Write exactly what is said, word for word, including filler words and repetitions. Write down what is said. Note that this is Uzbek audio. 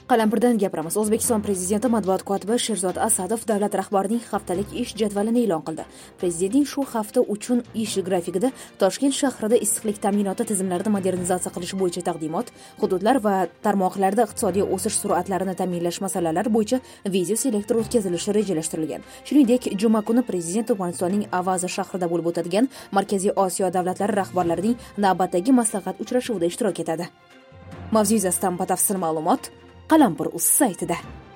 Qalampirdan gapiramiz. O'zbekiston Prezidenti matbuot kotibi Sherzod Asadov davlat rahbarining haftalik ish jadvalini e'lon qildi. Prezidentning shu hafta uchun ish grafikida Toshkent shahrida issiqlik ta'minoti tizimlarini modernizatsiya qilish bo'yicha taqdimot, hududlar va tarmoqlarda iqtisodiy o'sish sur'atlarini ta'minlash masalalari bo'yicha video selektor o'tkazilishi rejalashtirilgan. Shuningdek, juma kuni Prezident Turkmanistonning Avaza shahrida bo'lib o'tadigan Markaziy Osiyo davlatlari rahbarlarining navbatdagi maslahat uchrashuvida ishtirok etadi. Mavzu yuzasidan batafsil ma'lumot Qalampir.uz saytida.